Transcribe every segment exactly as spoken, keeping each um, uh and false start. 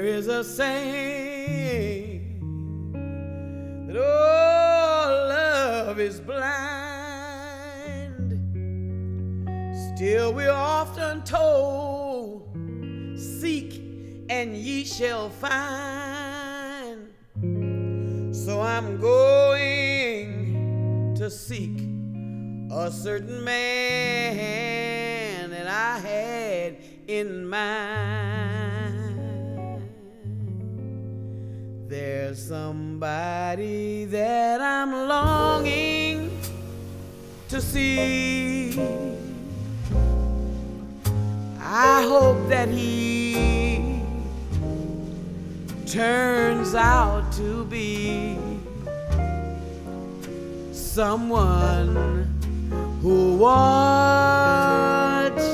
is a saying that oh, love is blind. Still we're often told, seek and ye shall find. So I'm going to seek a certain man that I had in mind. There's somebody that I'm longing to see. I hope that he turns out to be someone who watch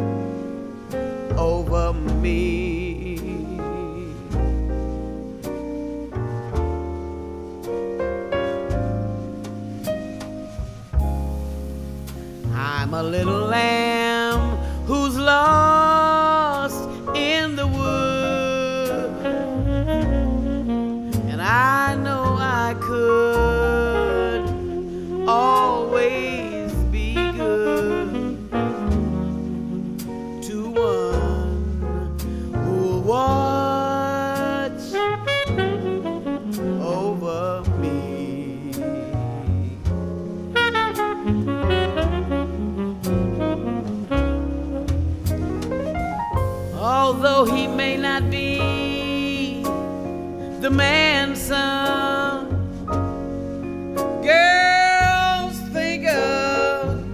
over me. I'm a little lamb who's lost in the wood, and I know I could always be good to one who'll watch over me. Although he may not be the man some girls think of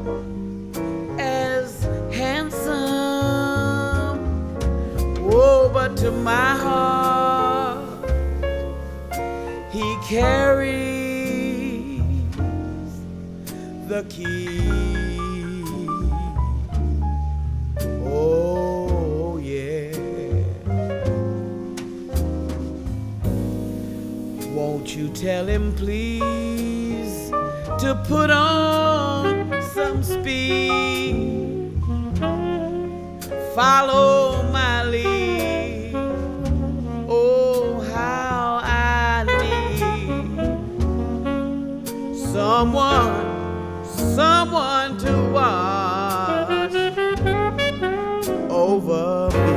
as handsome, oh, but to my heart he carries the key. Oh yeah. Won't you tell him please to put on some speed, follow my lead. Oh, how I need someone, someone to watch over me.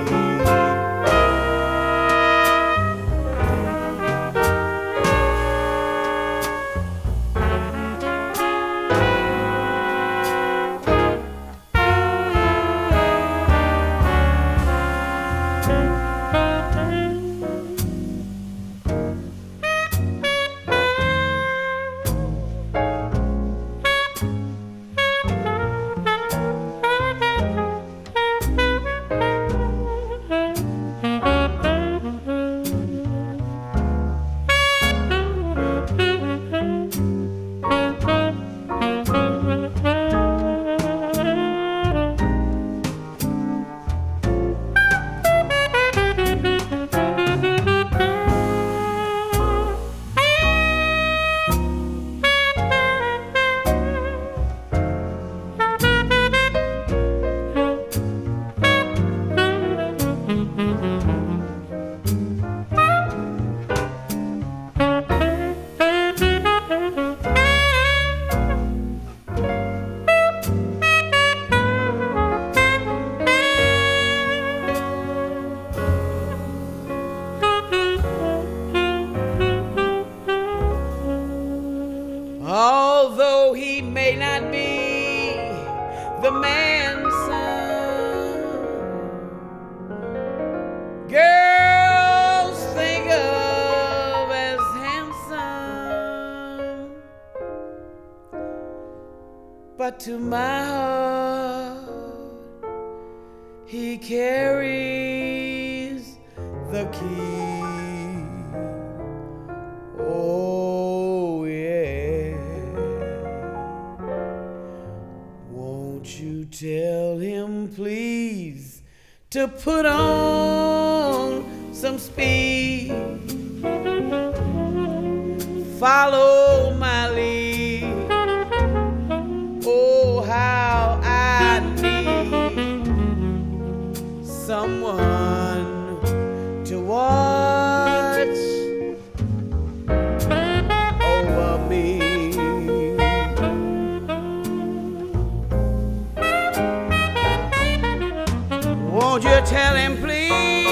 Although he may not be the man some girls think of as handsome, but to my heart he carries the key. Oh yeah. Won't you tell him please to put on some speed, follow my lead. Oh, how I need someone what's over me. Won't you tell him, please?